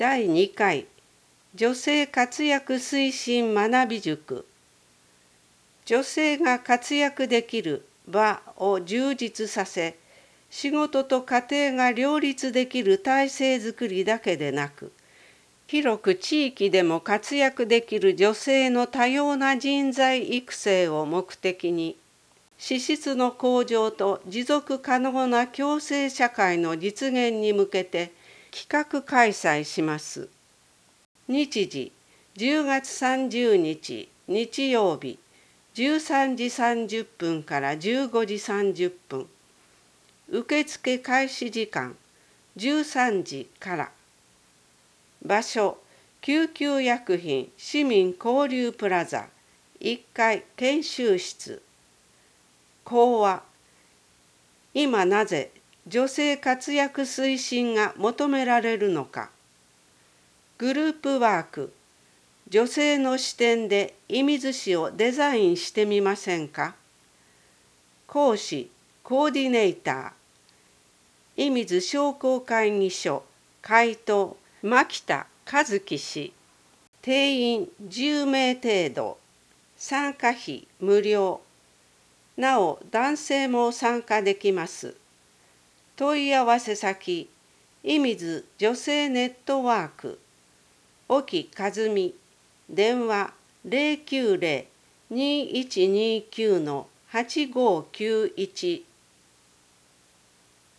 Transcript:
第2回女性活躍推進学び塾。女性が活躍できる場を充実させ、仕事と家庭が両立できる体制づくりだけでなく、広く地域でも活躍できる女性の多様な人材育成を目的に、資質の向上と持続可能な共生社会の実現に向けて企画開催します。日時10月30日日曜日13時30分から15時30分。受付開始時間13時から。場所救急薬品市民交流プラザ1階研修室。講話、今なぜ女性活躍推進が求められるのか。グループワーク、女性の視点で射水市をデザインしてみませんか。講師、コーディネーター、射水商工会議所会頭牧田和樹氏。定員10名程度。参加費無料。なお男性も参加できます。問い合わせ先、射水女性ネットワーク、沖和美、電話090-2129-8591